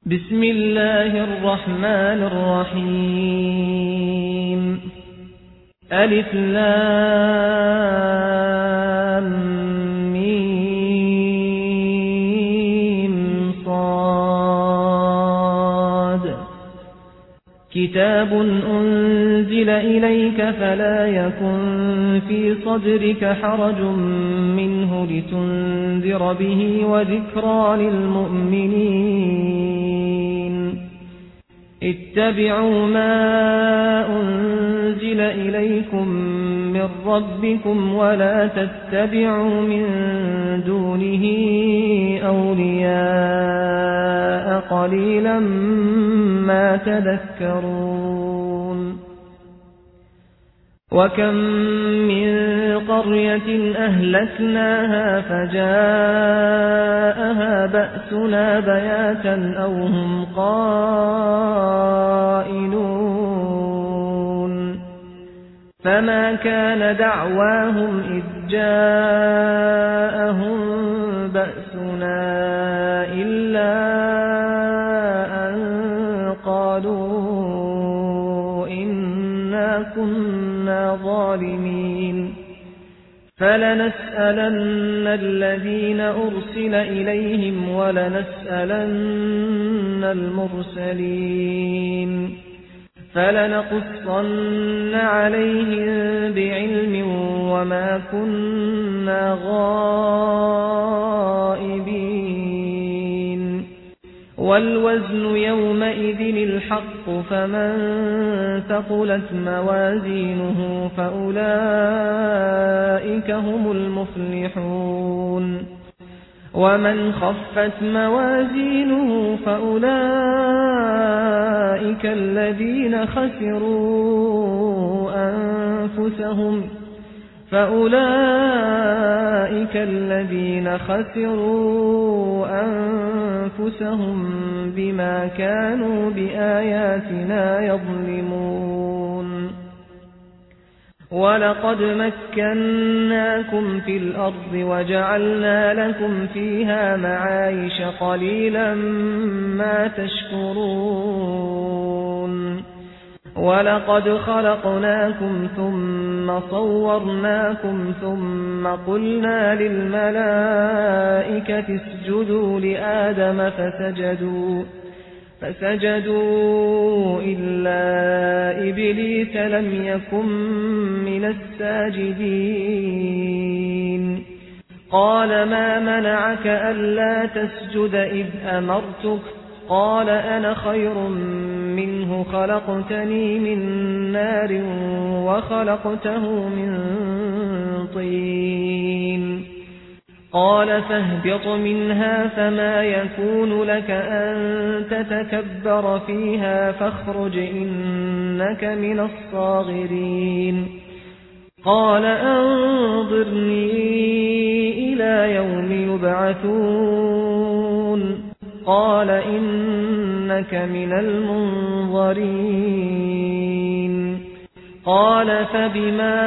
بسم الله الرحمن الرحيم. ألف لام ميم صاد. كتاب أنزل إليك فلا يكن في صدرك حرج منه لتنذر به وذكرى للمؤمنين. اتبعوا ما أنزل إليكم من ربكم ولا تتبعوا من دونه أولياء قليلا ما تذكرون. وكم من قرية أهلكناها فجاءها بأسنا بياتا أو هم قائلون. فما كان دعواهم إذ جاءهم بأسنا إلا أن قالوا إنا كنا ظالمين. فلنسألن الذين أرسل إليهم ولنسألن المرسلين. فلنقصن عليهم بعلم وما كنا غائبين. والوزن يومئذ الحق فمن ثقلت موازينه فأولئك هم المفلحون. ومن خفت موازينه فأولئك الذين خسروا أنفسهم بما كانوا بآياتنا يظلمون. ولقد مكناكم في الأرض وجعلنا لكم فيها معايش قليلا ما تشكرون. ولقد خلقناكم ثم صورناكم ثم قلنا للملائكة اسجدوا لآدم فسجدوا إلا إبليس لم يكن من الساجدين. قال ما منعك ألا تسجد إذ أمرتك؟ قال أنا خير منه خلقتني من نار وخلقته من طين. قال فاهبط منها فما يكون لك أن تتكبر فيها فاخرج إنك من الصاغرين. قال أنظرني إلى يوم يبعثون. قال إنك من المنظرين. قال فبما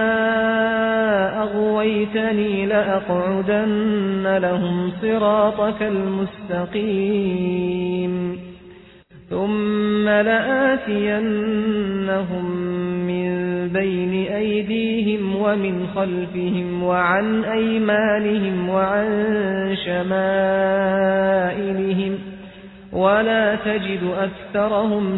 أغويتني لأقعدن لهم صراطك المستقيم ثم لآتينهم من بين أيديهم ومن خلفهم وعن أيمانهم وعن شمائلهم ولا تجد أكثرهم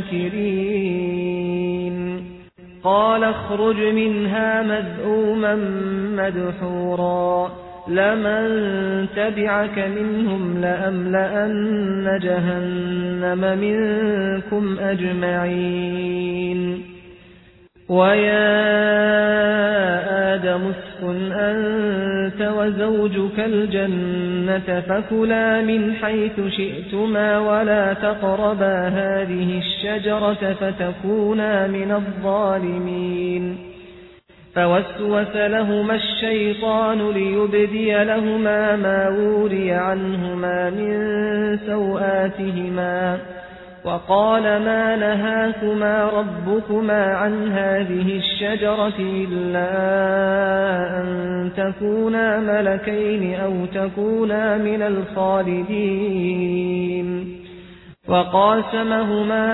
شاكرين. قال اخرج منها مذءوما مدحورا لمن تبعك منهم لأملأن جهنم منكم أجمعين. ويا آدم اسكن أنت وزوجك الجنة فكلا من حيث شئتما ولا تقربا هذه الشجرة فتكونا من الظالمين. فوسوس لهما الشيطان ليبدي لهما ما وري عنهما من سوآتهما وقال ما نهاكما ربكما عن هذه الشجرة إلا أن تكونا ملكين أو تكونا من الخالدين. وقاسمهما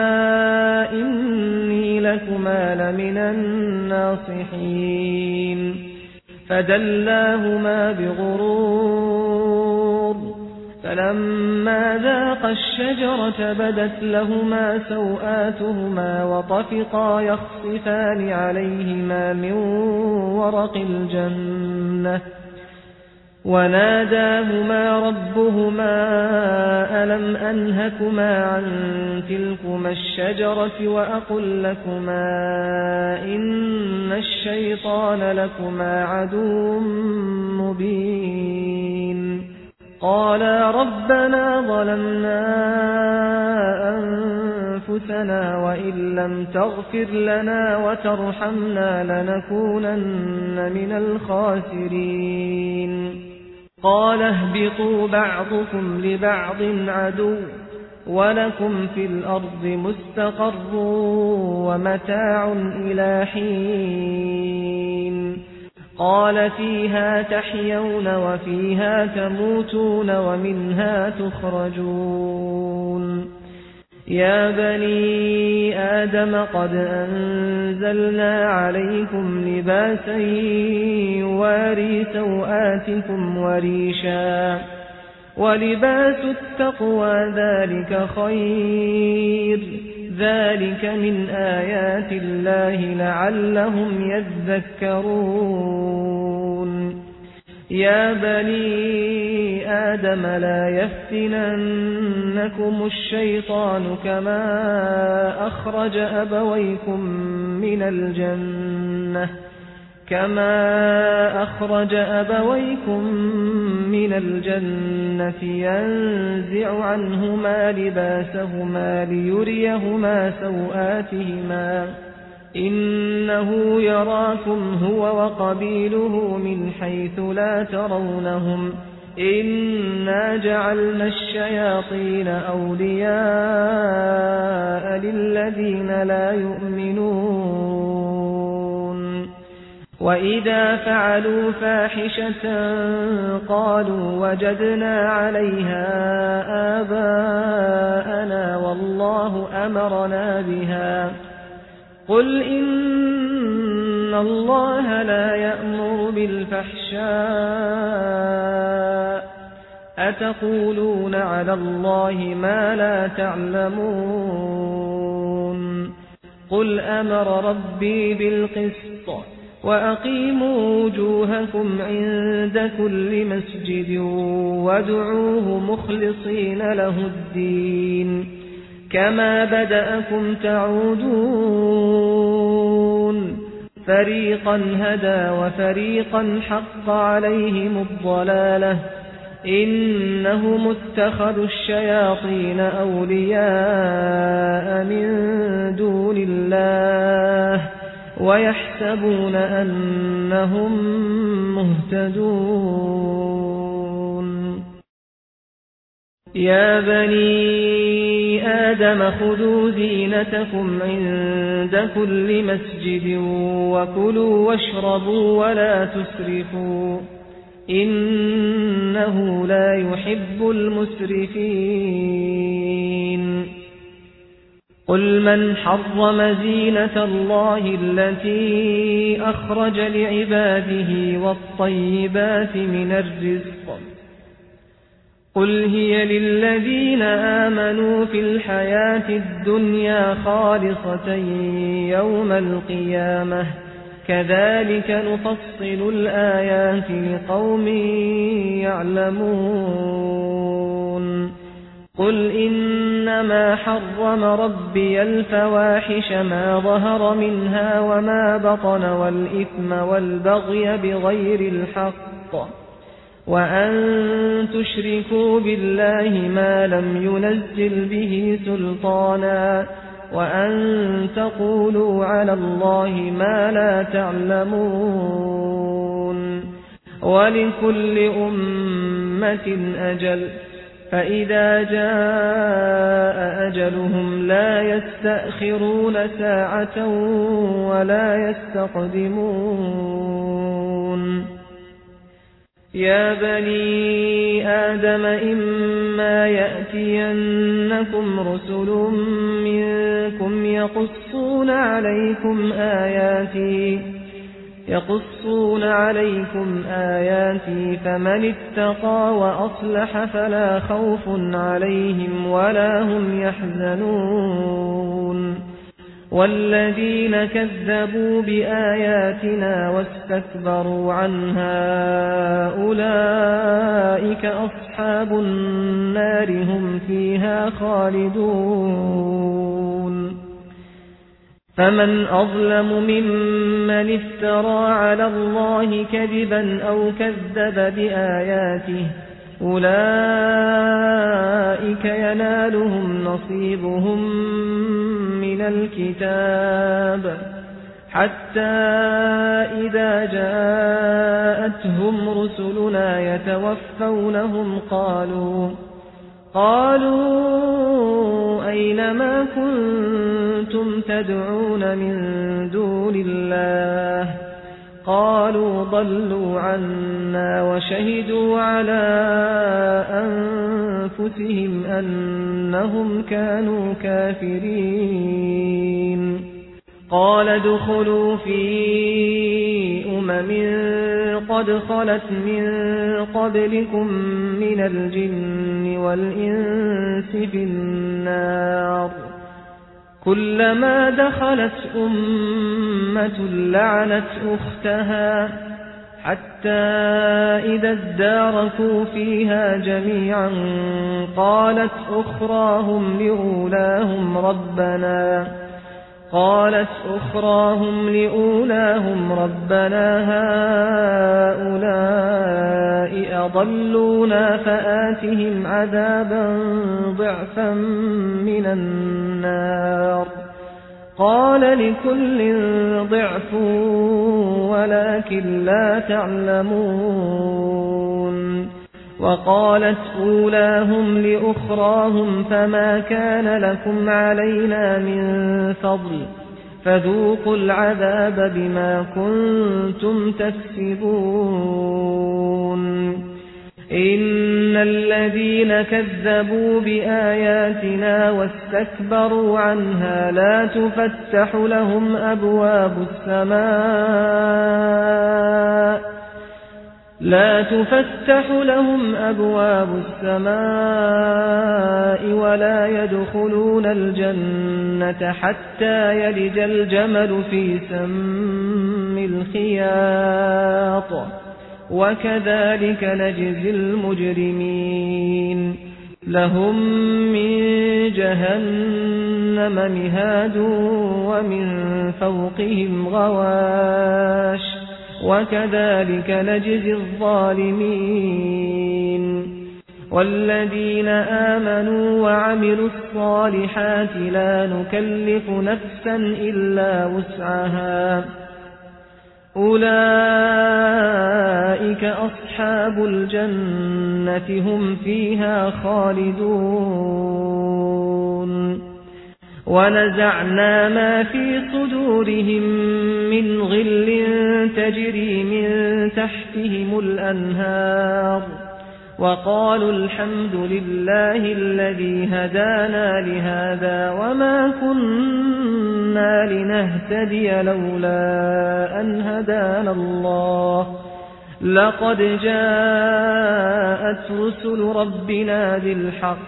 إني لكما لمن الناصحين فدلاهما بغرور فلما ذاقا الشجرة بدت لهما سوآتهما وطفقا يخصفان عليهما من ورق الجنة وناداهما ربهما ألم أنهكما عن تلكما الشجرة وأقل لكما إن الشيطان لكما عدو مبين قالا ربنا ظلمنا أنفسنا وإن لم تغفر لنا وترحمنا لنكونن من الخاسرين قال اهبطوا بعضكم لبعض عدو ولكم في الأرض مستقر ومتاع إلى حين قال فيها تحيون وفيها تموتون ومنها تخرجون يا بني آدم قد أنزلنا عليكم لباسا يواري سوآتكم وريشا ولباس التقوى ذلك خير ذلك من آيات الله لعلهم يذكرون يا بني آدم لا يفتننكم الشيطان كما أخرج أبويكم من الجنة ينزع عنهما لباسهما ليريهما سوآتهما إنه يراكم هو وقبيله من حيث لا ترونهم إنا جعلنا الشياطين أولياء للذين لا يؤمنون وإذا فعلوا فاحشة قالوا وجدنا عليها آباءنا والله أمرنا بها قل إن الله لا يأمر بالفحشاء أتقولون على الله ما لا تعلمون قل أمر ربي بالقسط وأقيموا وجوهكم عند كل مسجد وادعوه مخلصين له الدين كما بدأكم تعودون فريقا هدى وفريقا حق عليهم الضلالة إنهم اتخذوا الشياطين أولياء من دون الله ويحسبون أنهم مهتدون يا بني آدم خذوا زينتكم عند كل مسجد وكلوا واشربوا ولا تسرفوا إنه لا يحب المسرفين قل من حرم زينة الله التي أخرج لعباده والطيبات من الرزق قل هي للذين آمنوا في الحياة الدنيا خالصة يوم القيامة كذلك نفصل الآيات لقوم يعلمون قل إنما حرم ربي الفواحش ما ظهر منها وما بطن والإثم والبغي بغير الحق وأن تشركوا بالله ما لم ينزل به سلطانا وأن تقولوا على الله ما لا تعلمون ولكل أمة أجل فإذا جاء أجلهم لا يستأخرون ساعة ولا يستقدمون يا بني آدم إما يأتينكم رسل منكم يقصون عليكم آياتي فمن اتقى وأصلح فلا خوف عليهم ولا هم يحزنون والذين كذبوا بآياتنا واستكبروا عنها أولئك أصحاب النار هم فيها خالدون فمن أظلم ممن افترى على الله كذبا أو كذب بآياته أولئك ينالهم نصيبهم من الكتاب حتى إذا جاءتهم رسلنا يتوفونهم قالوا أين ما كنتم تدعون من دون الله قالوا ضلوا عنا وشهدوا على أنفسهم أنهم كانوا كافرين قال ادخلوا في قد خلت من قبلكم من الجن والإنس في النار كلما دخلت أمة لعنت أختها حتى إذا اداركوا فيها جميعا قالت أخراهم لأولاهم ربنا هؤلاء أضلونا فآتهم عذابا ضعفا من النار قال لكل ضعف ولكن لا تعلمون وقالت أولاهم لأخراهم فما كان لكم علينا من فضل فذوقوا العذاب بما كنتم تكسبون إن الذين كذبوا بآياتنا واستكبروا عنها لا تفتح لهم أبواب السماء ولا يدخلون الجنة حتى يلج الجمل في سم الخياط وكذلك نجزي المجرمين لهم من جهنم مهاد ومن فوقهم غواش وكذلك نجزي الظالمين والذين آمنوا وعملوا الصالحات لا نكلف نفسا إلا وسعها أولئك أصحاب الجنة هم فيها خالدون ونزعنا ما في صدورهم من غل تجري من تحتهم الأنهار وقالوا الحمد لله الذي هدانا لهذا وما كنا لنهتدي لولا أن هدانا الله لقد جاءت رسل ربنا بالحق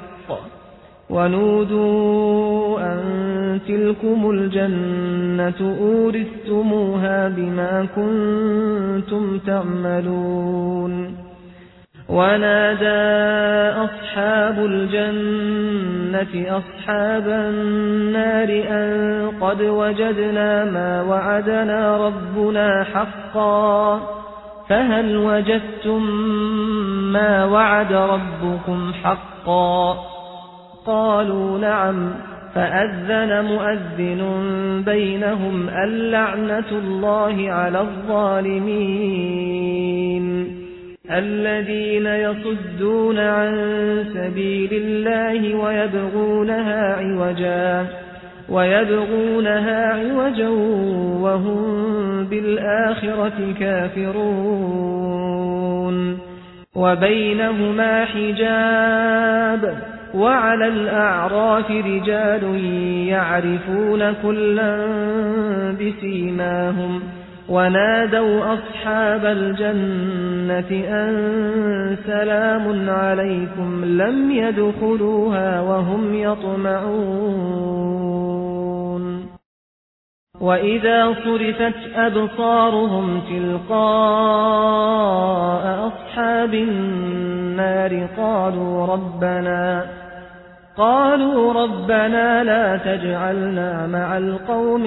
ونودوا أن تلكم الجنة أورثتموها بما كنتم تعملون ونادى أصحاب الجنة أصحاب النار أن قد وجدنا ما وعدنا ربنا حقا فهل وجدتم ما وعد ربكم حقا قالوا نعم فأذن مؤذن بينهم اللعنة الله على الظالمين الذين يصدون عن سبيل الله ويبغونها عوجا وهم بالآخرة كافرون وبينهما حجاب وعلى الأعراف رجال يعرفون كلا بسيماهم ونادوا أصحاب الجنة أن سلام عليكم لم يدخلوها وهم يطمعون وإذا صرفت أبصارهم تلقاء أصحاب النار قالوا ربنا لا تجعلنا مع القوم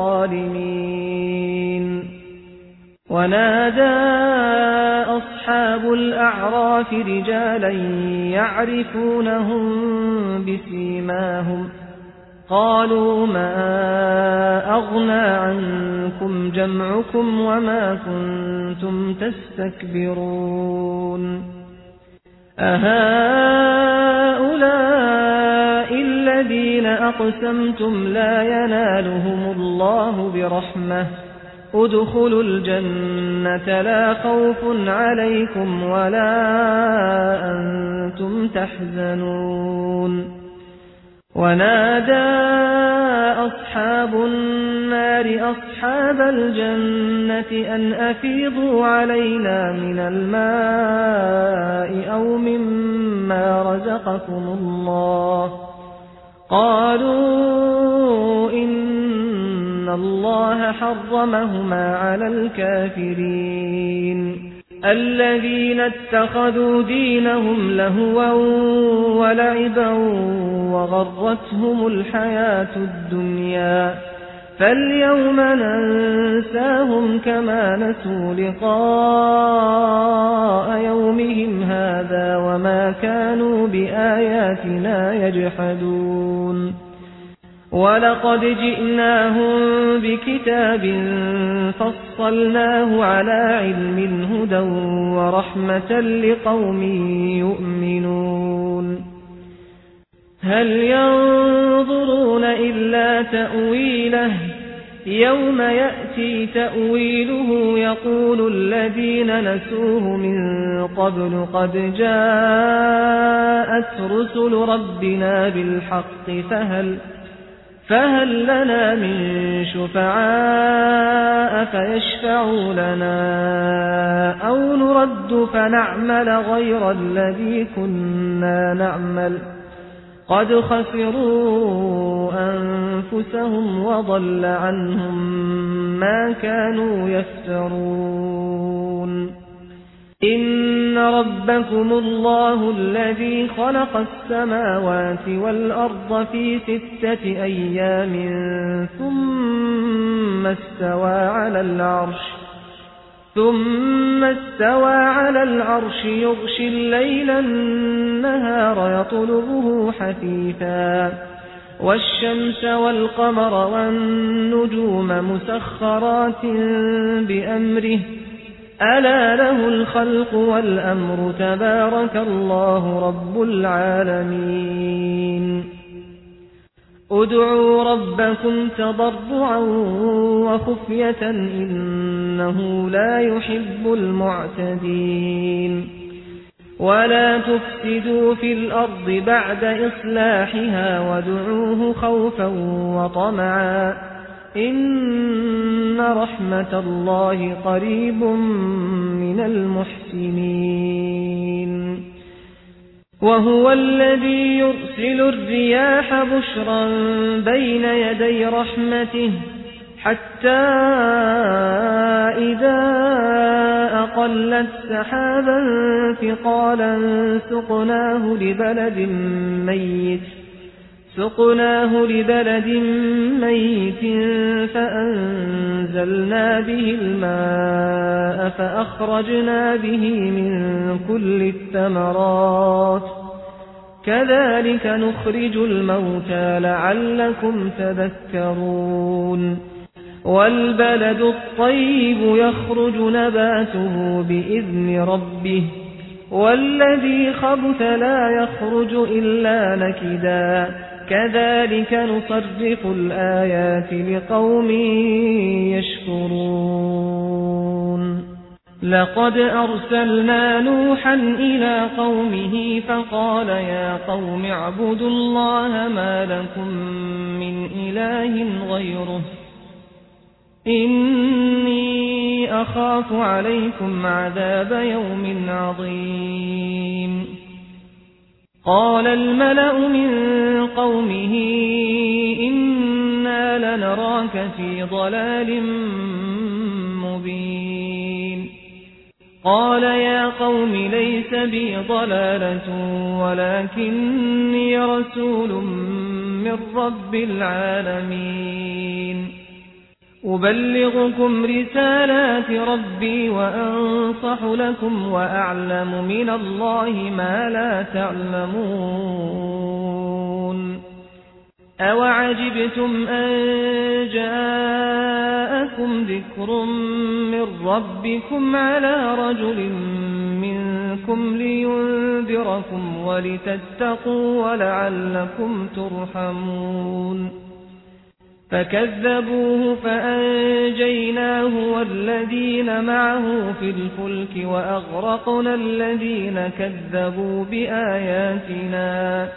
الظالمين ونادى أصحاب الأعراف رجالا يعرفونهم بسيماهم قالوا ما أغنى عنكم جمعكم وما كنتم تستكبرون أهؤلاء الذين أقسمتم لا ينالهم الله برحمة ادخلوا الجنة لا خوف عليكم ولا أنتم تحزنون ونادى أصحاب النار أصحاب الجنة أن أفيضوا علينا من الماء أو مما رزقكم الله قالوا إن الله حرمهما على الكافرين الذين اتخذوا دينهم لهوا ولعبا وغرتهم الحياة الدنيا فاليوم ننساهم كما نسوا لقاء يومهم هذا وما كانوا بآياتنا يجحدون ولقد جئناهم بكتاب فصلناه على علم هدى ورحمة لقوم يؤمنون هل ينظرون إلا تأويله يوم يأتي تأويله يقول الذين نسوه من قبل قد جاءت رسل ربنا بالحق فهل لنا من شفعاء فيشفعوا لنا أو نرد فنعمل غير الذي كنا نعمل قد خسروا أنفسهم وضل عنهم ما كانوا يفترون إن ربكم الله الذي خلق السماوات والأرض في 6 أيام ثم استوى على العرش يغشي الليل النهار يطلبه حثيثا والشمس والقمر والنجوم مسخرات بأمره ألا له الخلق والأمر تبارك الله رب العالمين ادعوا ربكم تضرعا وخفية إنه لا يحب المعتدين ولا تفسدوا في الأرض بعد إصلاحها وادعوه خوفا وطمعا إن رحمة الله قريب من المحسنين وهو الذي يرسل الرياح بشرا بين يدي رحمته حتى إذا أقلت سحابا ثقالا سقناه لبلد ميت فأنزلنا به الماء فأخرجنا به من كل الثمرات كذلك نخرج الموتى لعلكم تذكرون والبلد الطيب يخرج نباته بإذن ربه والذي خبث لا يخرج إلا نكدا كذلك نصرف الآيات لقوم يشكرون لقد أرسلنا نوحا إلى قومه فقال يا قوم اعبدوا الله ما لكم من إله غيره إني أخاف عليكم عذاب يوم عظيم قال الملأ من قومه إنا لنراك في ضلال مبين قال يا قوم ليس بي ضلالة ولكني رسول من رب العالمين أبلغكم رسالات ربي وأنصح لكم وأعلم من الله ما لا تعلمون أوعجبتم أن جاءكم ذكر من ربكم على رجل منكم لينذركم ولتتقوا ولعلكم ترحمون فكذبوه فأنجيناه والذين معه في الفلك وأغرقنا الذين كذبوا بآياتنا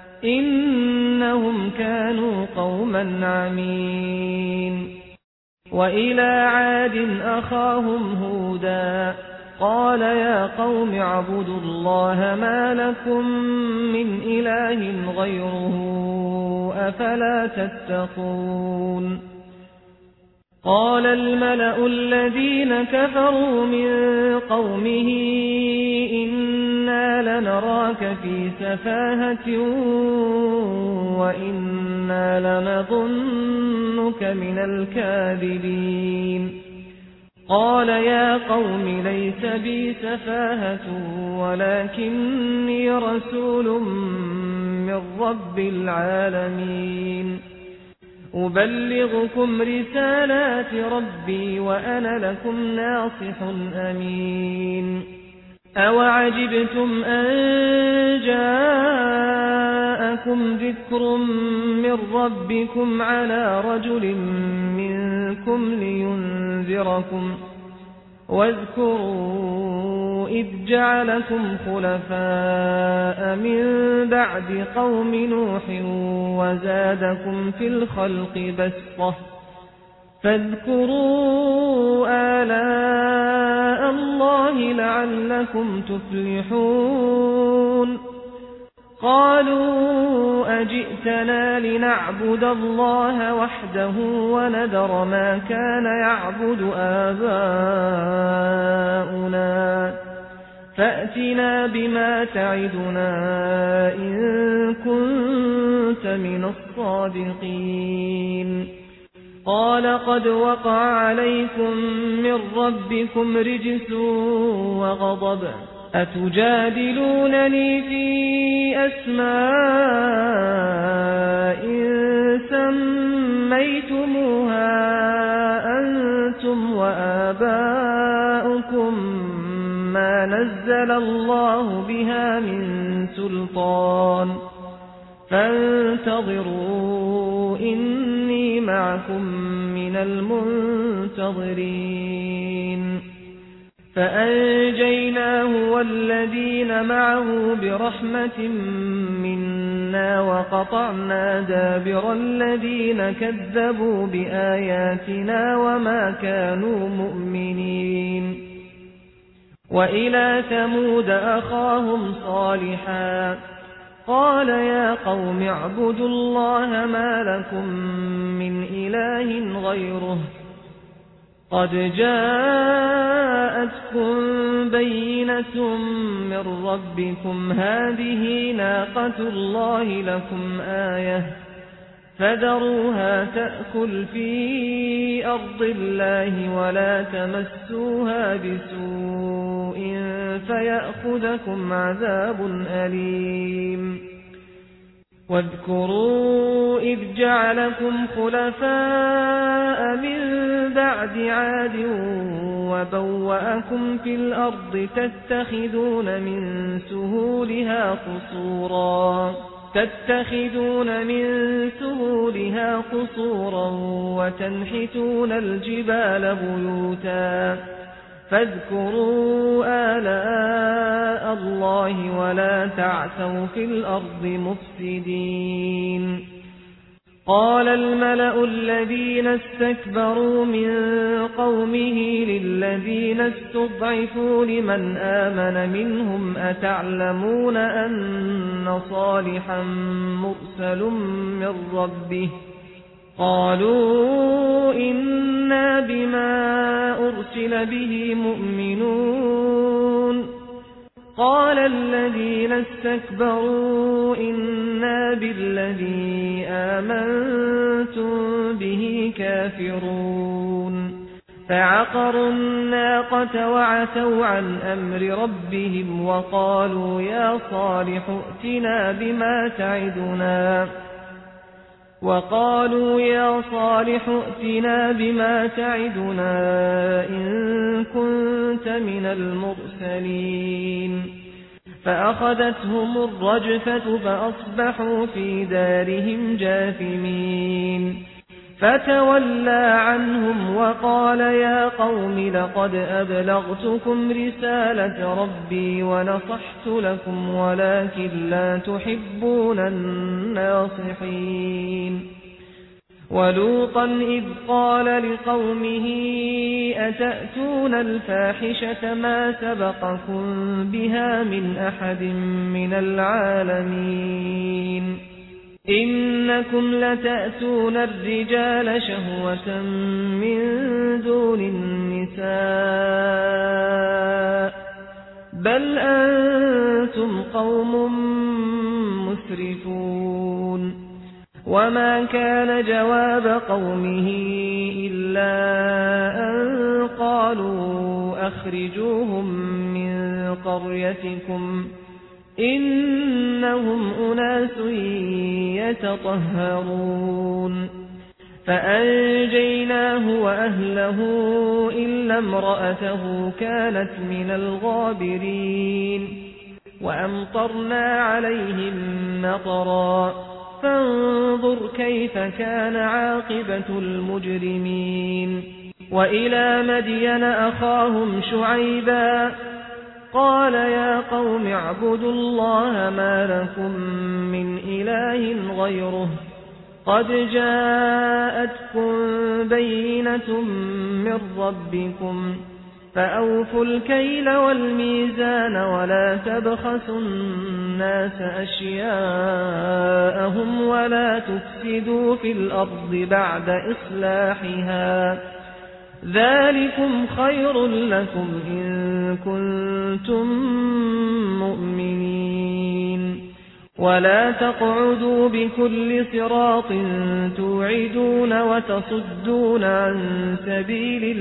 إنهم كانوا قوما عمين وإلى عاد أخاهم هودا قال يا قوم اعبدوا الله ما لكم من إله غيره أفلا تتقون قال الملأ الذين كفروا من قومه إنا لنراك في سفاهة وإنا لنظنك من الكاذبين قال يا قوم ليس بي سفاهة ولكني رسول من رب العالمين أبلغكم رسالات ربي وأنا لكم ناصح أمين أوعجبتم أن جاءكم ذكر من ربكم على رجل منكم لينذركم واذكروا إذ جعلكم خلفاء من بعد قوم نوح وزادكم في الخلق بسطة فاذكروا آلاء الله لعلكم تفلحون قالوا أجئتنا لنعبد الله وحده ونذر ما كان يعبد آباؤنا فأتنا بما تعدنا إن كنت من الصادقين قال قد وقع عليكم من ربكم رجس وغضب أتجادلونني في أسماء سميتموها أنتم وآباؤكم ما نزل الله بها من سلطان فانتظروا إني معكم من المنتظرين فأنجيناه والذين معه برحمة منا وقطعنا دابر الذين كذبوا بآياتنا وما كانوا مؤمنين وإلى ثمود أخاهم صالحا قال يا قوم اعبدوا الله ما لكم من إله غيره قد جاءتكم بينة من ربكم هذه ناقة الله لكم آية فذروها تأكل في أرض الله ولا تمسوها بسوء فيأخذكم عذاب أليم واذكروا إذ جعلكم خلفاء من بعد عاد وبوأكم في الأرض تتخذون من سهولها قصورا وتنحتون الجبال بيوتا فاذكروا آلاء الله ولا تعثوا في الأرض مفسدين. قال الملأ الذين استكبروا من قومه للذين استضعفوا لمن آمن منهم أتعلمون أن صالحا مرسل من ربه؟ قالوا إنا بما أرسل به مؤمنون. قال الذين استكبروا إنا بالذي آمنتم به كافرون. فعقروا الناقة وعتوا عن أمر ربهم وقالوا يا صالح ائتنا بما تعدنا إن كنت من المرسلين. فأخذتهم الرجفة فأصبحوا في دارهم جاثمين. فتولى عنهم وقال يا قوم لقد أبلغتكم رسالة ربي ونصحت لكم ولكن لا تحبون الناصحين. ولوطا إذ قال لقومه أتأتون الفاحشة ما سبقكم بها من أحد من العالمين إنكم لتأتون الرجال شهوة من دون النساء بل أنتم قوم مسرفون. وما كان جواب قومه إلا أن قالوا أخرجوهم من قريتكم إنهم أناس يتطهرون. فأنجيناه وأهله إلا امرأته كانت من الغابرين. وأمطرنا عليهم مطرا فانظر كيف كان عاقبة المجرمين. وإلى مدين أخاهم شعيبا قال يا قوم اعبدوا الله ما لكم من إله غيره قد جاءتكم بينة من ربكم فأوفوا الكيل والميزان ولا تبخسوا الناس أشياءهم ولا تفسدوا في الأرض بعد إصلاحها ذلكم خير لكم إن كنتم مؤمنين. ولا تقعدوا بكل صراط توعدون وتصدون عن سبيل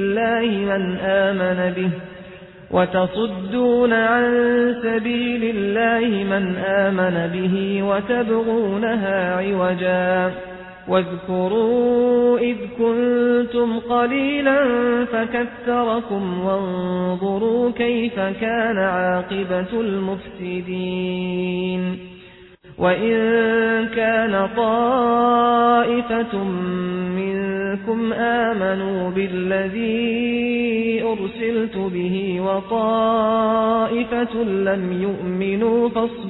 الله من آمن به وتبغونها عوجا. واذكروا إذ كنتم قليلا فكثركم وانظروا كيف كان عاقبة المفسدين. وإن كان طائفة منكم آمنوا بالذي أرسلت به وطائفة لم يؤمنوا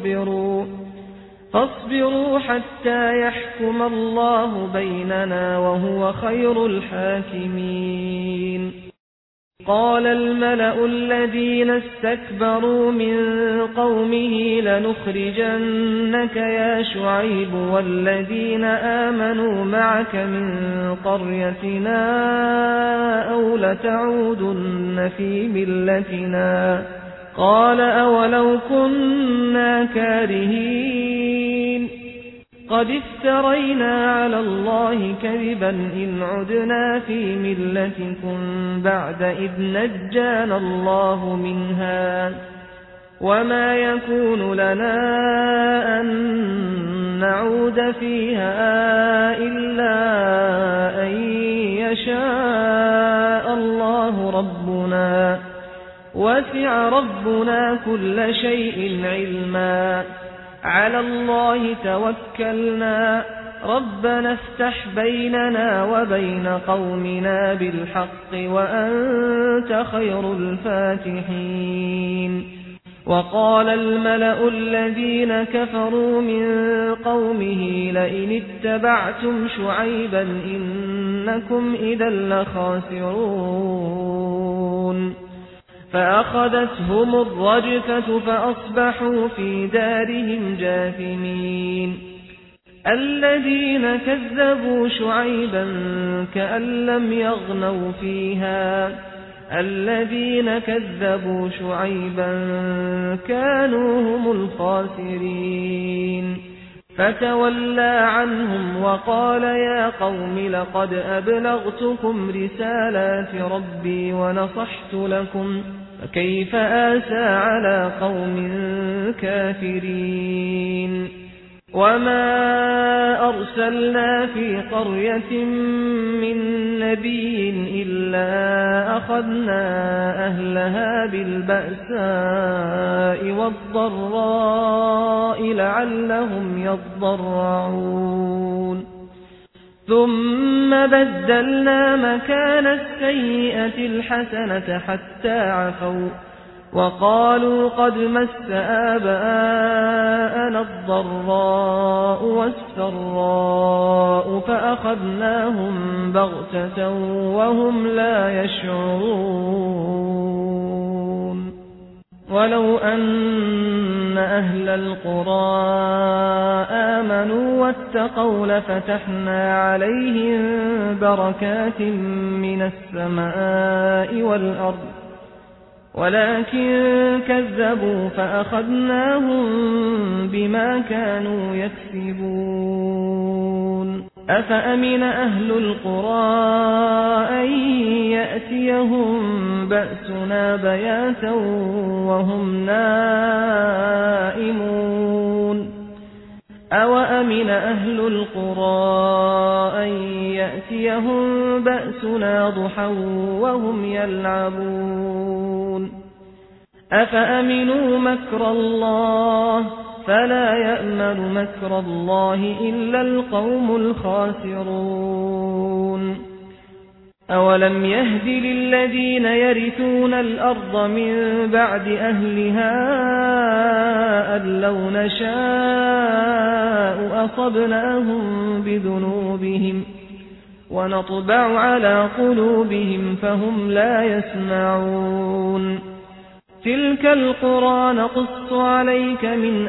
فاصبروا حتى يحكم الله بيننا وهو خير الحاكمين. قال الملأ الذين استكبروا من قومه لنخرجنك يا شعيب والذين آمنوا معك من قريتنا أو لتعودن في ملتنا. قال أولو كنا كارهين قد افترينا على الله كذبا إن عدنا في ملتكم بعد إذ نجانا الله منها وما يكون لنا أن نعود فيها إلا أن يشاء الله ربنا وسع ربنا كل شيء علما على الله توكلنا ربنا افتح بيننا وبين قومنا بالحق وأنت خير الفاتحين وقال الملأ الذين كفروا من قومه لئن اتبعتم شعيبا إنكم إذا لخاسرون فأخذتهم الرجفة فأصبحوا في دارهم جاثمين الذين كذبوا شعيبا كأن لم يغنوا فيها الذين كذبوا شعيبا كانوا هم الخاسرين فتولى عنهم وقال يا قوم لقد أبلغتكم رسالات ربي ونصحت لكم فكيف آسى على قوم كافرين وما أرسلنا في قرية من نبي إلا أخذنا أهلها بالبأساء والضراء لعلهم يضرعون ثم بدلنا مكان السيئة الحسنة حتى عفوا وقالوا قد مس آباءنا الضراء والسراء فأخذناهم بغتة وهم لا يشعرون ولو أن أهل القرى آمنوا واتقوا لفتحنا عليهم بركات من السماء والأرض ولكن كذبوا فأخذناهم بما كانوا يكسبون أفأمن أهل القرى أن يأتيهم بأسنا بياتا وهم نائمون أوأمن أهل القرى أن يأتيهم بأسنا ضحى وهم يلعبون أفأمنوا مكر الله فلا يأمن مكر الله إلا القوم الخاسرون أولم يهد للذين يرثون الأرض من بعد أهلها أن لو نشاء أصبناهم بذنوبهم ونطبع على قلوبهم فهم لا يسمعون تلك القرى نقص عليك من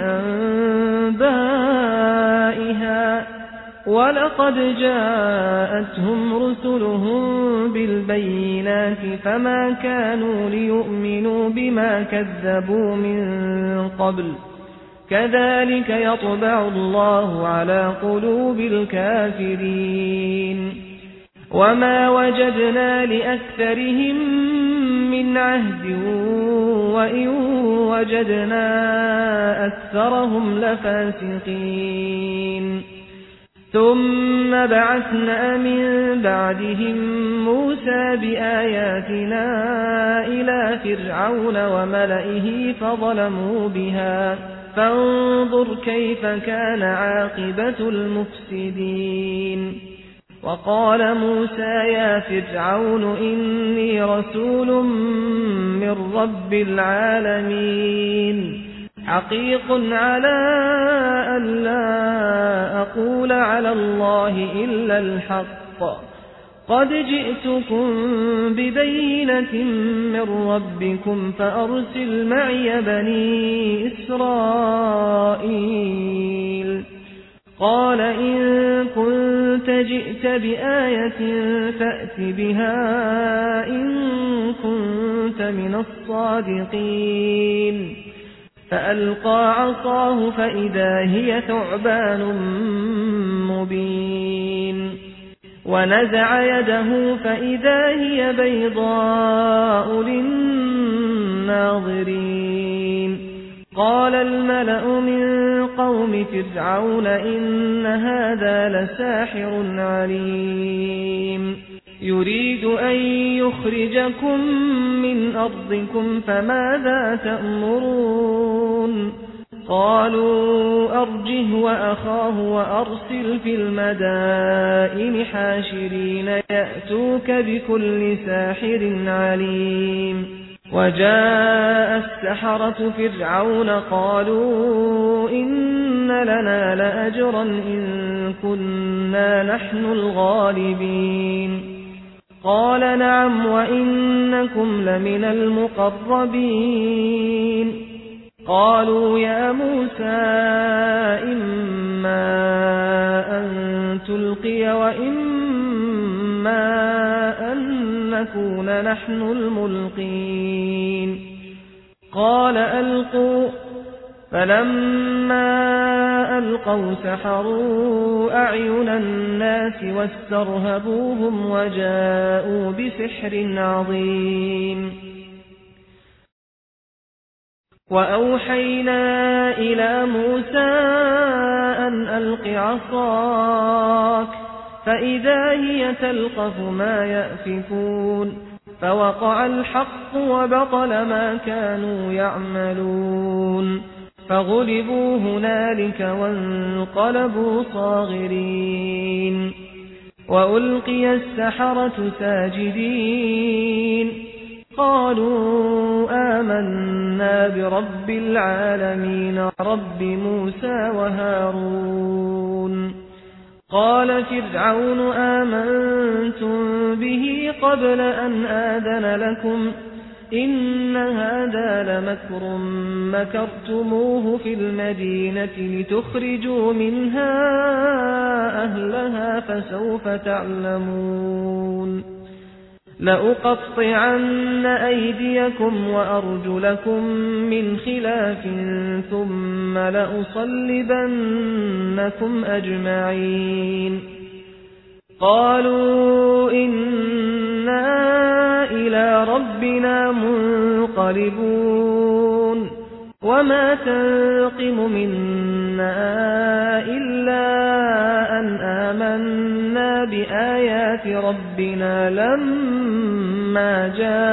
أنبائها ولقد جاءتهم رسلهم بالبينات فما كانوا ليؤمنوا بما كذبوا من قبل كذلك يطبع الله على قلوب الكافرين وما وجدنا لأكثرهم من عهد وإن وجدنا أكثرهم لفاسقين ثم بعثنا من بعدهم موسى بآياتنا إلى فرعون وملئه فظلموا بها فانظر كيف كان عاقبة المفسدين وقال موسى يا فرعون إني رسول من رب العالمين حقيق على أن لا أقول على الله إلا الحق قد جئتكم ببينة من ربكم فأرسل معي بني إسرائيل قال إن كنت جئت بآية فأت بها إن كنت من الصادقين فألقى عصاه فإذا هي ثعبان مبين ونزع يده فإذا هي بيضاء للناظرين قال الملأ من قوم فرعون إن هذا لساحر عليم يريد أن يخرجكم من أرضكم فماذا تأمرون قالوا أرجه وأخاه وأرسل في المدائن حاشرين يأتوك بكل ساحر عليم وجاء السحرة فرعون قالوا إن لنا لأجرا إن كنا نحن الغالبين قال نعم وإنكم لمن المقربين قالوا يا موسى إما أن تلقي وإما أن نكون نحن الملقين قال ألقوا فلما ألقوا سحروا أعين الناس واسترهبوهم وجاءوا بسحر عظيم وأوحينا إلى موسى أن ألق عصاك فإذا هي تلقف ما يأفكون فوقع الحق وبطل ما كانوا يعملون فغلبوا هنالك وانقلبوا صاغرين وألقي السحرة ساجدين قالوا آمنا برب العالمين رب موسى وهارون قال فرعون آمنتم به قبل أن آذن لكم إن هذا لمكر مكرتموه في المدينة لتخرجوا منها أهلها فسوف تعلمون لأقطعن أيديكم وأرجلكم من خلاف ثم لأصلبنكم أجمعين قالوا إنا إلى ربنا منقلبون وما تنقم منا إلا أن آمنا بآيات ربنا لما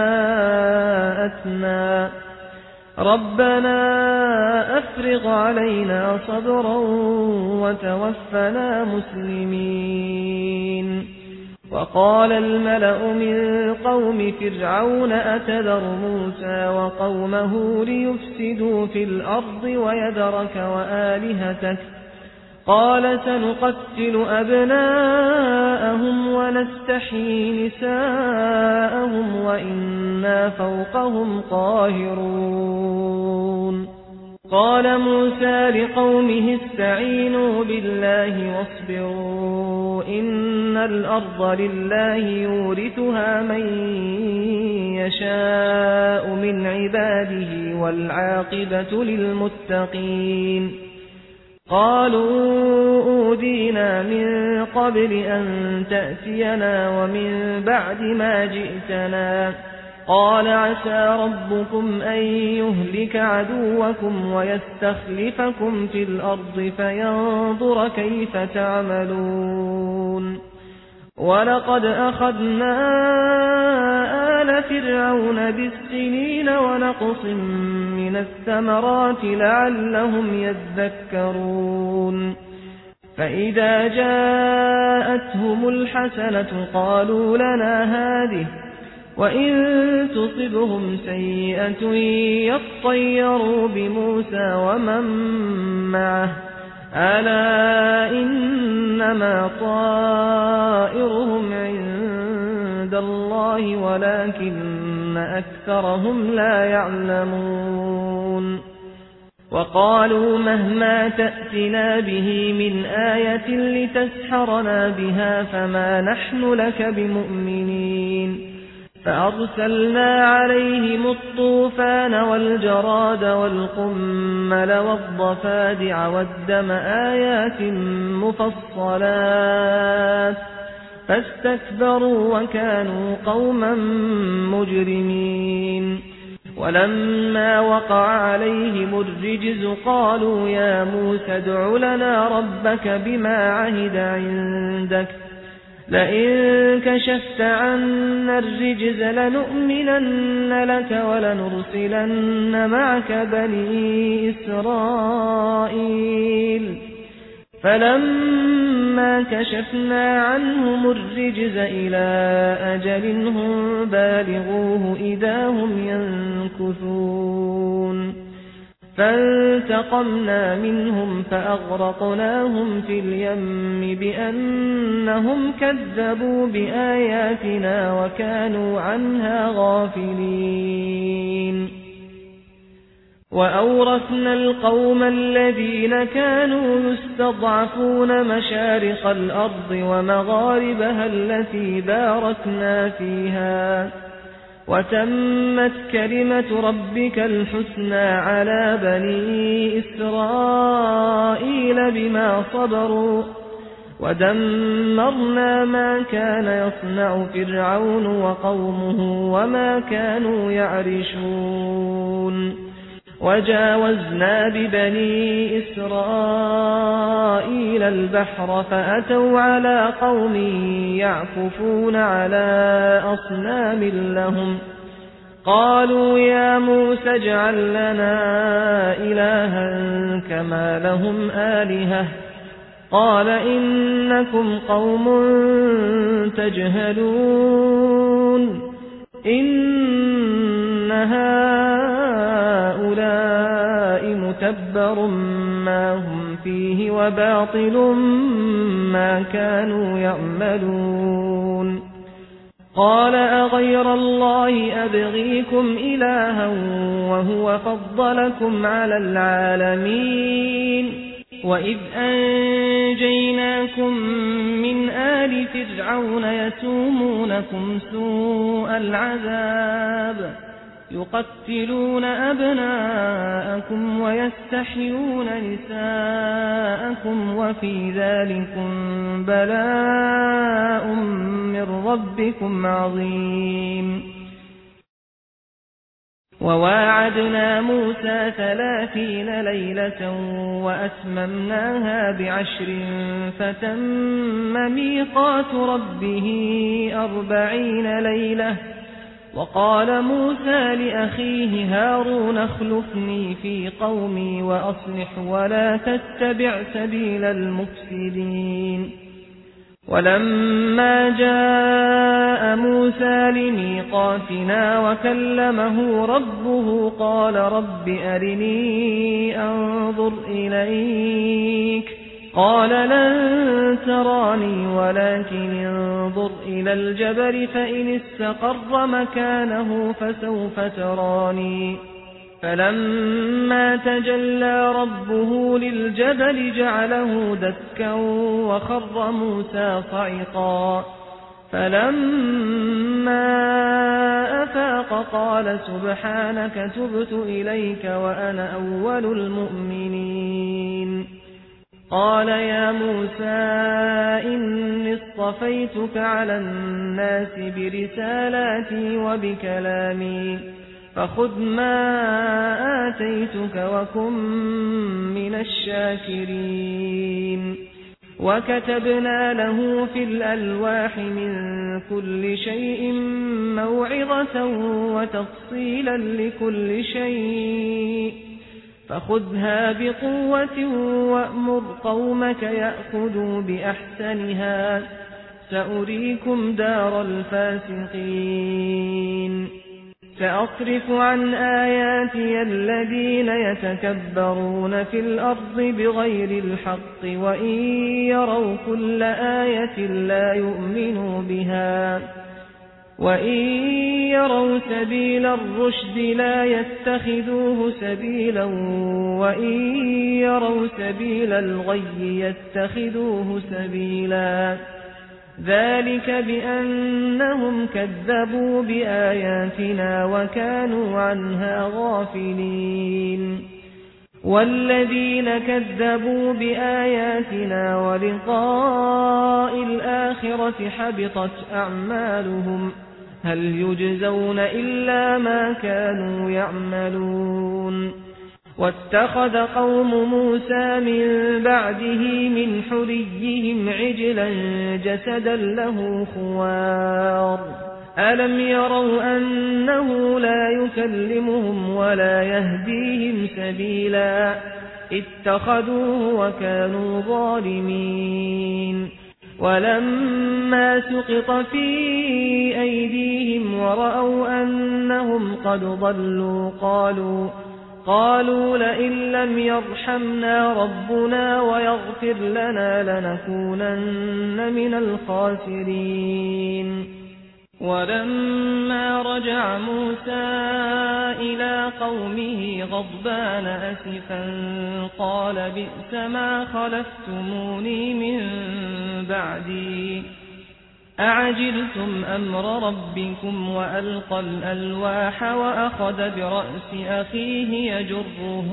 جاءتنا ربنا أفرغ علينا صبرا وتوفنا مسلمين وقال الملأ من قوم فرعون أتذر موسى وقومه ليفسدوا في الأرض ويذرك وآلهتك قال سنقتل أبناءهم ونستحيي نساءهم وإنا فوقهم قاهرون قال موسى لقومه استعينوا بالله واصبروا إن الأرض لله يورثها من يشاء من عباده والعاقبة للمتقين قالوا أوذينا من قبل أن تأتينا ومن بعد ما جئتنا قال عسى ربكم أن يهلك عدوكم ويستخلفكم في الأرض فينظر كيف تعملون ولقد أخذنا آل فرعون بالسنين ونقص من الثمرات لعلهم يذكرون فإذا جاءتهم الحسنة قالوا لنا هذه وإن تصبهم سيئة يطيروا بموسى ومن معه ألا إنما طائرهم عند الله ولكن أكثرهم لا يعلمون وقالوا مهما تأتنا به من آية لتسحرنا بها فما نحن لك بمؤمنين فأرسلنا عليهم الطوفان والجراد والقمل والضفادع والدم آيات مفصلات فاستكبروا وكانوا قوما مجرمين ولما وقع عليهم الرجز قالوا يا موسى ادع لنا ربك بما عهد عندك لئن كشفت عنا الرجز لنؤمنن لك ولنرسلن معك بني إسرائيل فلما كشفنا عنهم الرجز إلى أجل هم بالغوه إذا هم ينكثون فانتقمنا منهم فأغرقناهم في اليم بأنهم كذبوا بآياتنا وكانوا عنها غافلين وأورثنا القوم الذين كانوا يستضعفون مشارق الأرض ومغاربها التي باركنا فيها وتمت كلمة ربك الحسنى على بني إسرائيل بما صبروا ودمرنا ما كان يصنع فرعون وقومه وما كانوا يعرشون وجاوزنا ببني إسرائيل البحر فأتوا على قوم يعكفون على أصنام لهم قالوا يا موسى اجعل لنا إلها كما لهم آلهة قال إنكم قوم تجهلون إن هؤلاء متبر ما هم فيه وباطل ما كانوا يعملون قال أغير الله أبغيكم إلها وهو فضلكم على العالمين وإذ أنجيناكم من آل فرعون يسومونكم سوء العذاب يقتلون أبناءكم ويستحيون نساءكم وفي ذلكم بلاء من ربكم عظيم وواعدنا موسى 30 ليلة وأتممناها ب10 فتم ميقات ربه 40 ليلة وقال موسى لأخيه هارون اخلفني في قومي وأصلح ولا تتبع سبيل المفسدين ولما جاء موسى لميقاتنا وكلمه ربه قال رب أرني أنظر إليك قال لن تراني ولكن انظر إلى الجبل فإن استقر مكانه فسوف تراني فلما تجلى ربه للجبل جعله دكا وخر موسى صعقا فلما أفاق قال سبحانك تبت إليك وأنا أول المؤمنين قال يا موسى إني اصطفيتك على الناس برسالاتي وبكلامي فخذ ما آتيتك وكن من الشاكرين وكتبنا له في الألواح من كل شيء موعظة وتفصيلا لكل شيء فخذها بقوة وأمر قومك يأخذوا بأحسنها سأريكم دار الفاسقين سأصرف عن آياتي الذين يتكبرون في الأرض بغير الحق وإن يروا كل آية لا يؤمنوا بها وإن يروا سبيل الرشد لا يتخذوه سبيلا وإن يروا سبيل الغي يتخذوه سبيلا ذلك بأنهم كذبوا بآياتنا وكانوا عنها غافلين والذين كذبوا بآياتنا ولقاء الآخرة حبطت أعمالهم هل يجزون إلا ما كانوا يعملون واتخذ قوم موسى من بعده من حليهم عجلا جسدا له خوار ألم يروا أنه لا يكلمهم ولا يهديهم سبيلا اتخذوه وكانوا ظالمين ولما سقط في أيديهم ورأوا أنهم قد ضلوا قالوا لئن لم يرحمنا ربنا ويغفر لنا لنكونن من الخاسرين ولما رجع موسى إلى قومه غضبان أسفا قال بئس ما خلفتموني من بعدي أعجلتم أمر ربكم وألقى الألواح وأخذ برأس أخيه يجره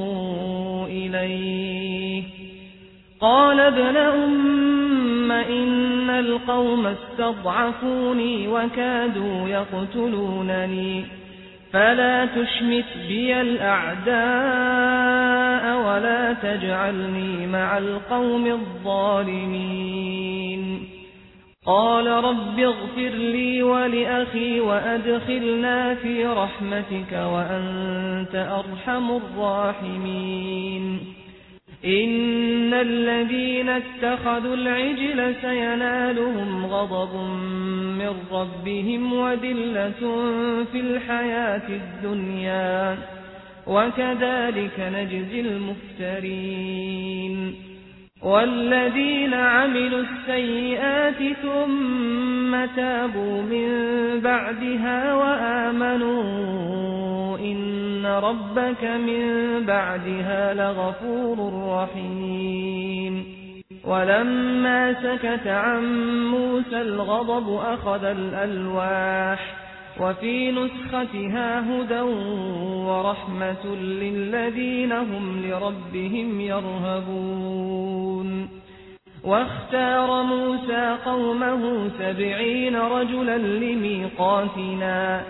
إليه قال ابن أم إن القوم استضعفوني وكادوا يقتلونني فلا تشمت بي الأعداء ولا تجعلني مع القوم الظالمين قال رب اغفر لي ولأخي وأدخلنا في رحمتك وأنت أرحم الراحمين إن الذين اتخذوا العجل سينالهم غضب من ربهم وذلة في الحياة الدنيا وكذلك نجزي المفترين والذين عملوا السيئات ثم تابوا من بعدها وآمنوا إن ربك من بعدها لغفور رحيم ولما سكت عن موسى الغضب أخذ الألواح وفي نسختها هدى ورحمة للذين هم لربهم يرهبون واختار موسى قومه 70 رجلا لميقاتنا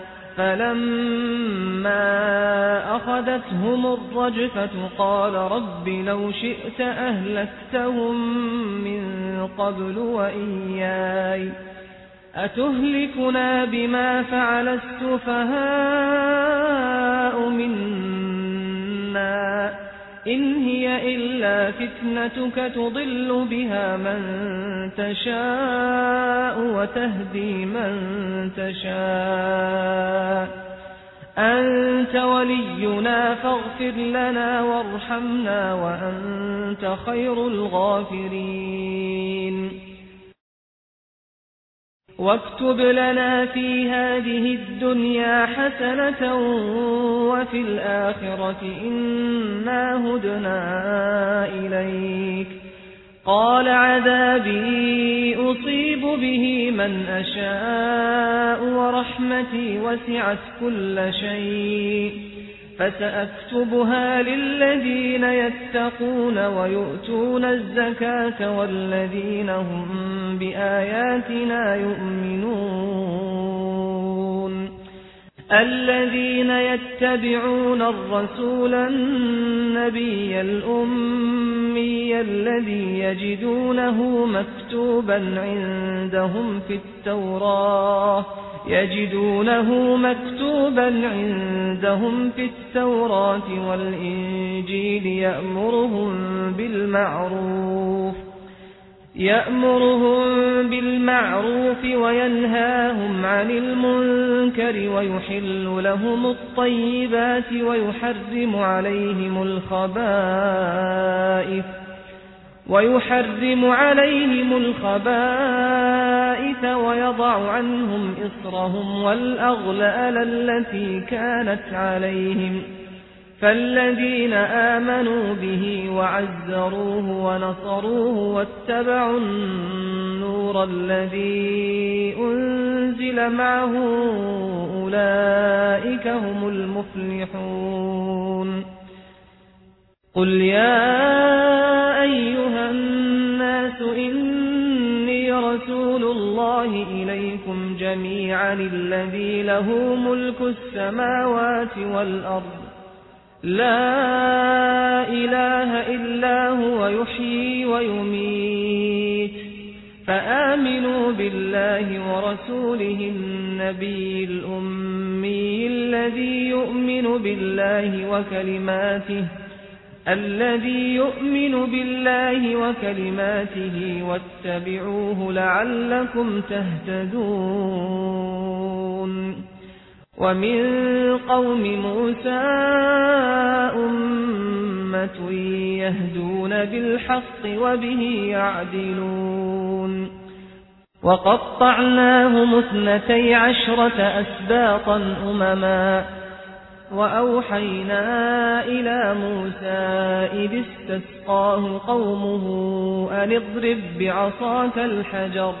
فلما أخذتهم الرجفة قال رب لو شئت أهلكتهم من قبل وإياي أتهلكنا بما فعل السفهاء منا إن هي إلا فتنتك تضل بها من تشاء وتهدي من تشاء أنت ولينا فاغفر لنا وارحمنا وأنت خير الغافرين واكتب لنا في هذه الدنيا حسنة وفي الآخرة إنا هدنا إليك قال عذابي أصيب به من أشاء ورحمتي وسعت كل شيء فسأكتبها للذين يتقون ويؤتون الزكاة والذين هم بآياتنا يؤمنون الذين يتبعون الرسول النبي الأمي الذي يجدونه مكتوبا عندهم في التوراة والإنجيل يأمرهم بالمعروف وينهاهم عن المنكر ويحل لهم الطيبات ويحرم عليهم الخبائث ويضع عنهم إصرهم والأغلال التي كانت عليهم فالذين آمنوا به وعزروه ونصروه واتبعوا النور الذي أنزل معه أولئك هم المفلحون قل يا أيها الناس إني رسول الله إليكم جميعا الذي له ملك السماوات والأرض لا إله إلا هو يحيي ويميت فآمنوا بالله ورسوله النبي الأمي الذي يؤمن بالله وكلماته واتبعوه لعلكم تهتدون ومن قوم موسى أمة يهدون بالحق وبه يعدلون وقطعناهم 12 أسباطا أمما وأوحينا إلى موسى إذ استسقاه قومه أن اضرب بعصاك الحجر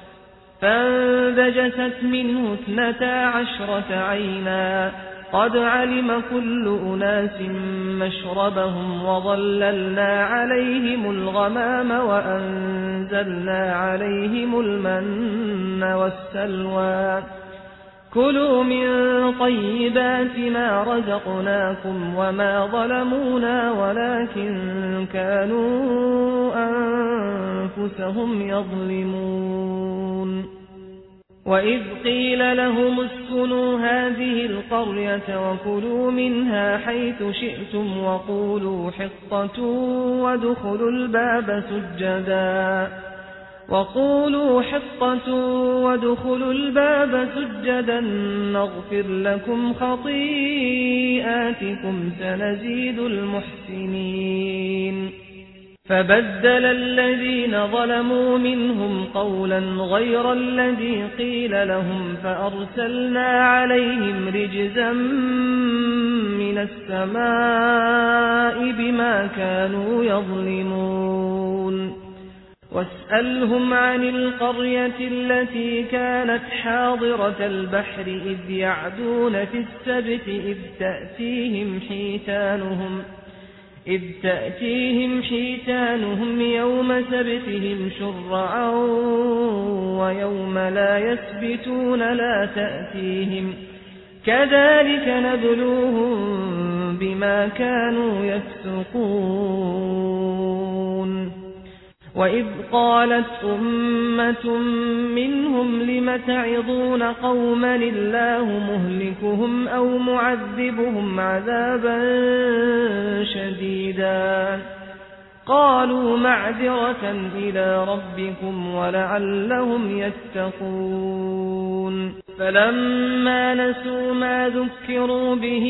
فانبجست منه 12 عينا قد علم كل أناس مشربهم وظللنا عليهم الغمام وأنزلنا عليهم المن والسلوى كلوا من طيبات ما رزقناكم وما ظلمونا ولكن كانوا أنفسهم يظلمون وإذ قيل لهم اسكنوا هذه القرية وكلوا منها حيث شئتم وقولوا حطة وادخلوا الباب سجدا نغفر لكم خطيئاتكم سنزيد المحسنين فبدل الذين ظلموا منهم قولا غير الذي قيل لهم فأرسلنا عليهم رجزا من السماء بما كانوا يظلمون واسألهم عن القرية التي كانت حاضرة البحر إذ يعدون في السبت إذ تأتيهم حيتانهم يوم سبتهم شرعا ويوم لا يسبتون لا تأتيهم كذلك نبلوهم بما كانوا يفسقون وإذ قالت أمة منهم لم تعظون قوما الله مهلكهم أو معذبهم عذابا شديدا قالوا معذرة إلى ربكم ولعلهم يتقون فلما نسوا ما ذكروا به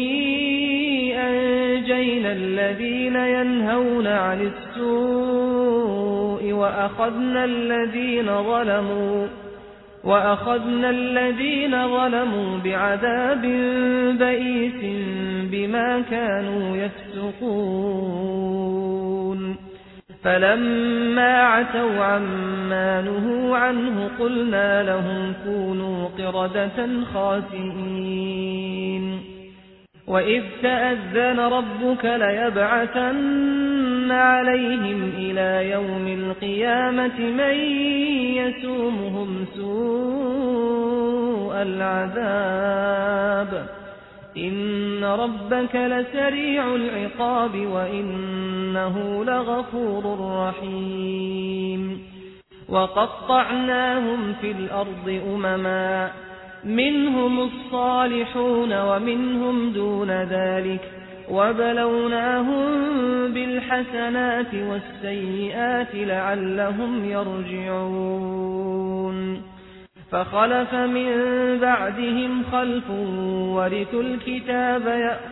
أنجينا الذين ينهون عن السوء وأخذنا الذين ظلموا بعذاب بئيس بما كانوا يفسقون فلما عتوا عما نهوا عنه قلنا لهم كونوا قردة خاسئين وإذ تأذن ربك ليبعثن عليهم إلى يوم القيامة من يسومهم سوء العذاب إن ربك لسريع العقاب وإنه لغفور رحيم وقطعناهم في الأرض أمما منهم الصالحون ومنهم دون ذلك وبلوناهم بالحسنات والسيئات لعلهم يرجعون فخلف من بعدهم خلف ورثوا الكتاب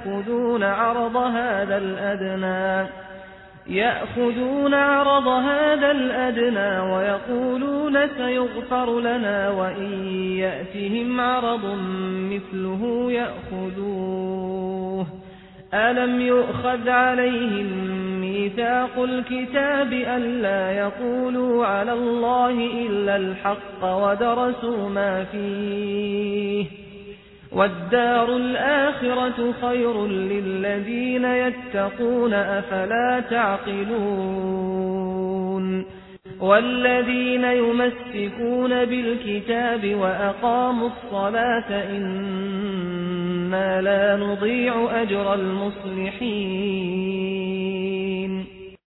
يأخذون عرض هذا الأدنى ويقولون سيغفر لنا وإن يأتهم عرض مثله يأخذوه ألم يؤخذ عليهم ميثاق الكتاب ألا يقولوا على الله إلا الحق ودرسوا ما فيه والدار الآخرة خير للذين يتقون أفلا تعقلون والذين يمسكون بالكتاب وأقاموا الصلاة إنا لا نضيع أجر المصلحين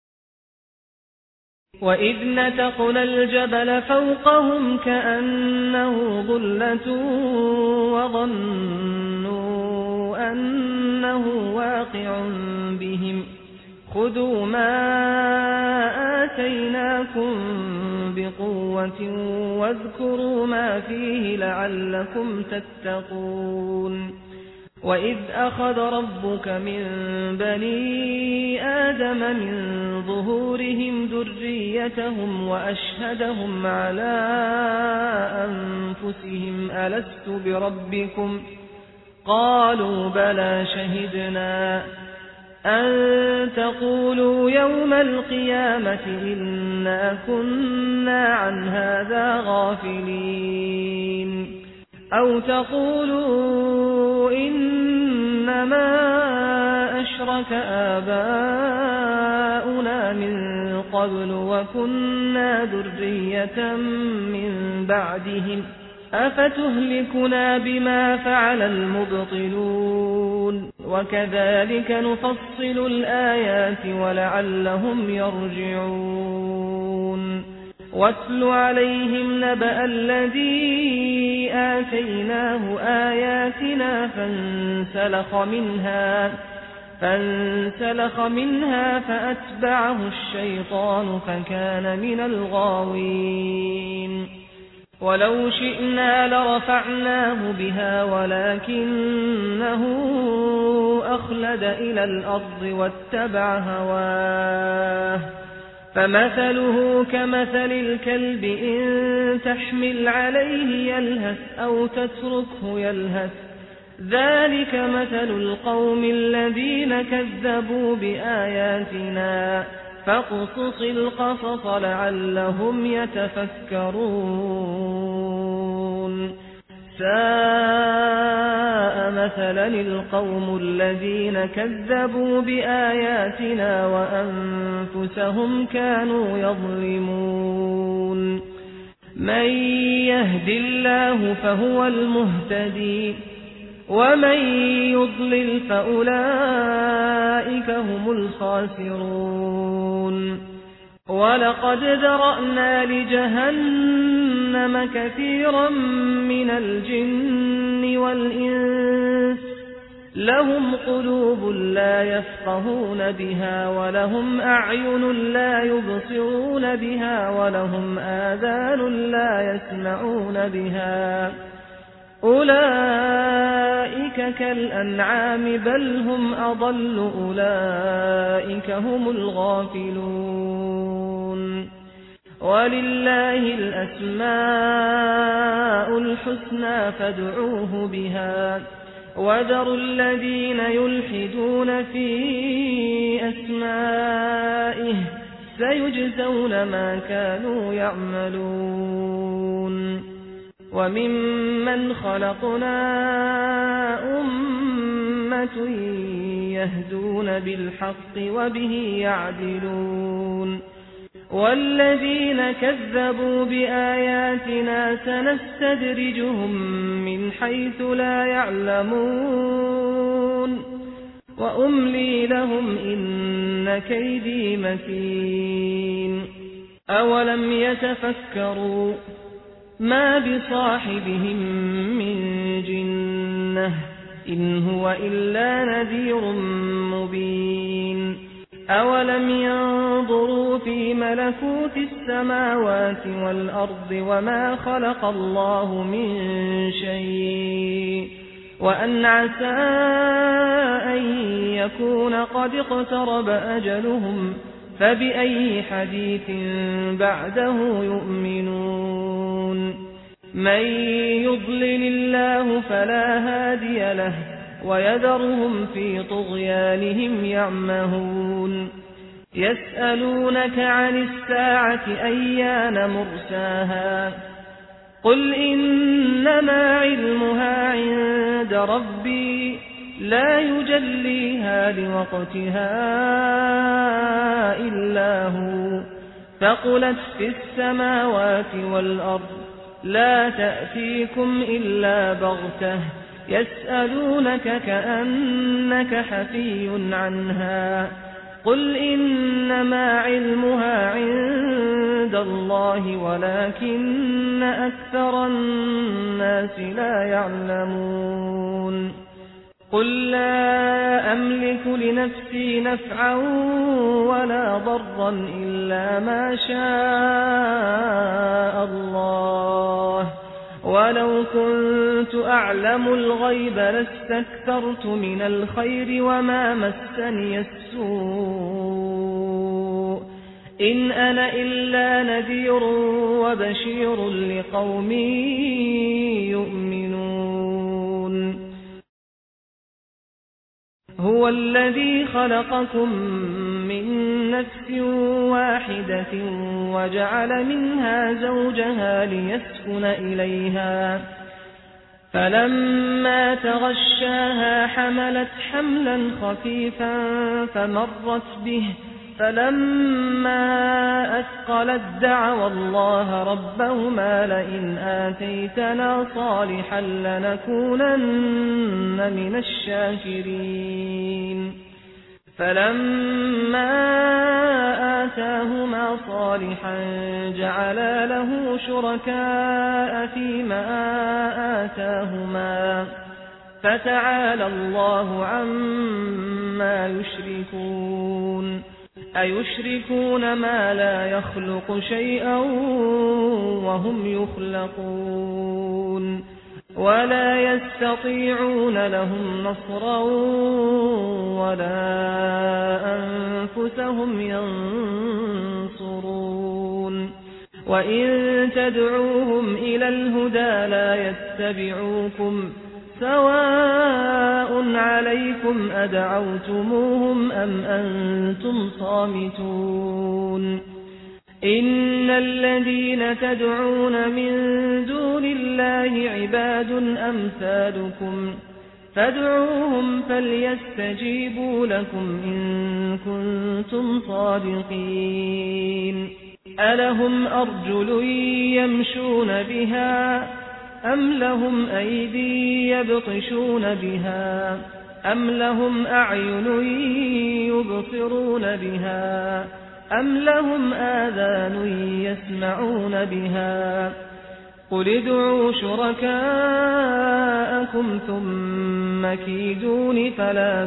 وإذ نتقنا الجبل فوقهم كأنه ظلة وظنوا أنه واقع بهم خذوا ما آتيناكم بقوة واذكروا ما فيه لعلكم تتقون وإذ أخذ ربك من بني آدم من ظهورهم ذريتهم وأشهدهم على أنفسهم ألست بربكم قالوا بلى شهدنا أن تقولوا يوم القيامة إنا كنا عن هذا غافلين أو تقولوا إنما أشرك آباؤنا من قبل وكنا ذرية من بعدهم أفتهلكنا بما فعل المبطلون وكذلك نفصل الآيات ولعلهم يرجعون واتل عليهم نبأ الذي آتيناه آياتنا فانسلخ منها فأتبعه الشيطان فكان من الغاوين ولو شئنا لرفعناه بها ولكنه أخلد إلى الأرض واتبع هواه فمثله كمثل الكلب إن تحمل عليه يلهث أو تتركه يلهث ذلك مثل القوم الذين كذبوا بآياتنا فاقصص القصص لعلهم يتفكرون ساء مثلا القوم الذين كذبوا بآياتنا وأنفسهم كانوا يظلمون من يهد الله فهو المهتدي ومن يضلل فأولئك هم الخاسرون ولقد ذرأنا لجهنم كثيرا من الجن والإنس لهم قلوب لا يفقهون بها ولهم أعين لا يبصرون بها ولهم آذان لا يسمعون بها أولئك كالأنعام بل هم أضل أولئك هم الغافلون ولله الأسماء الحسنى فادعوه بها وذروا الذين يلحدون في أسمائه سيجزون ما كانوا يعملون وممن خلقنا أمة يهدون بالحق وبه يعدلون والذين كذبوا بآياتنا سنستدرجهم من حيث لا يعلمون وأملي لهم إن كيدي متين أولم يتفكروا ما بصاحبهم من جنة إن هو إلا نذير مبين أولم ينظروا في ملكوت السماوات والأرض وما خلق الله من شيء وأن عسى أن يكون قد اقترب أجلهم فبأي حديث بعده يؤمنون من يضلل الله فلا هادي له ويذرهم في طغيانهم يعمهون يسألونك عن الساعة أيان مرساها قل إنما علمها عند ربي لا يجليها لوقتها إلا هو ثقلت في السماوات والأرض لا تأتيكم إلا بغتة يسألونك كأنك حفي عنها قل إنما علمها عند الله ولكن أكثر الناس لا يعلمون قل لا أملك لنفسي نفعا ولا ضرا إلا ما شاء الله ولو كنت أعلم الغيب لاستكثرت من الخير وما مسني السوء إن أنا إلا نذير وبشير لقوم يؤمنون هو الذي خلقكم من نفس واحدة وجعل منها زوجها ليسكن إليها فلما تغشاها حملت حملا خفيفا فمرت به فلما أثقلت دعوا الله ربهما لئن آتيتنا صالحا لنكونن من الشاكرين فلما آتاهما صالحا جعلا له شركاء فيما آتاهما فتعالى الله عما يشركون أيشركون ما لا يخلق شيئا وهم يخلقون ولا يستطيعون لهم نصرا ولا أنفسهم ينصرون وإن تدعوهم إلى الهدى لا يتبعوكم سواء عليكم أدعوتموهم أم أنتم صامتون إن الذين تدعون من دون الله عباد أمثالكم فادعوهم فليستجيبوا لكم إن كنتم صادقين ألهم أرجل يمشون بها أم لهم أيدي يبطشون بها أم لهم أعين يبصرون بها أم لهم آذان يسمعون بها قل ادعوا شركاءكم ثم كيدون فلا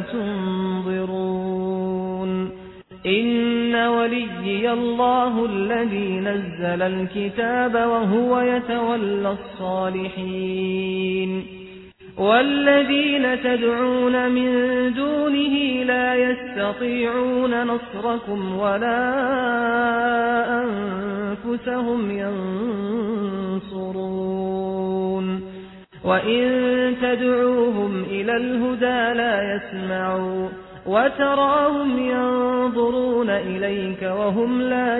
تنظرون إن وليي الله الذي نزل الكتاب وهو يتولى الصالحين والذين تدعون من دونه لا يستطيعون نصركم ولا أنفسهم ينصرون وإن تدعوهم إلى الهدى لا يسمعوا وتراهم ينظرون إليك وهم لا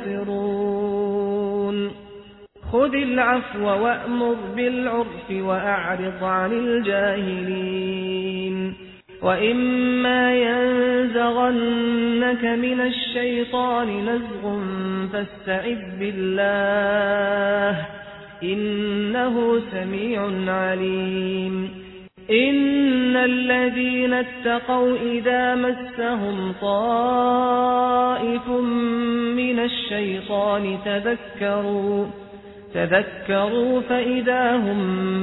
يبصرون خذ العفو وأمر بالعرف وأعرض عن الجاهلين وإما ينزغنك من الشيطان نزغ فاستعذ بالله إنه سميع عليم إن الذين اتقوا إذا مسهم طائف من الشيطان تذكروا فإذا هم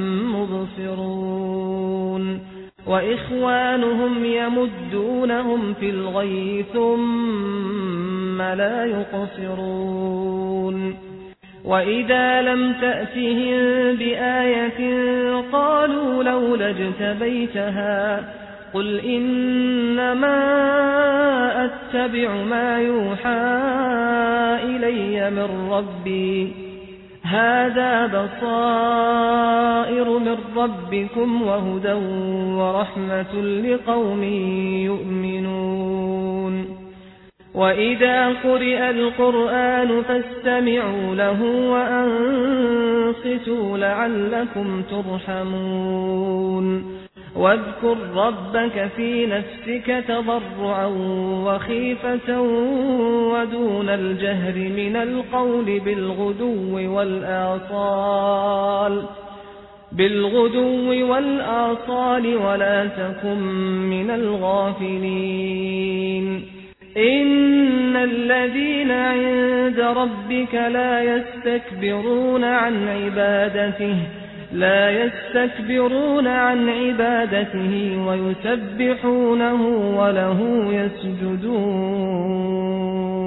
مبصرون وإخوانهم يمدونهم في الغي ثم لا يقصرون وإذا لم تأتهم بآية قالوا لولا اجتبيتها قل إنما أتبع ما يوحى إلي من ربي هذا بصائر من ربكم وهدى ورحمة لقوم يؤمنون وإذا قرئ القرآن فاستمعوا له وأنصتوا لعلكم ترحمون واذكر ربك في نفسك تضرعا وخيفة ودون الجهر من القول بالغدو والآصال ولا تكن من الغافلين إن الذين عند ربك لا يستكبرون عن عبادته ويسبحونه وله يسجدون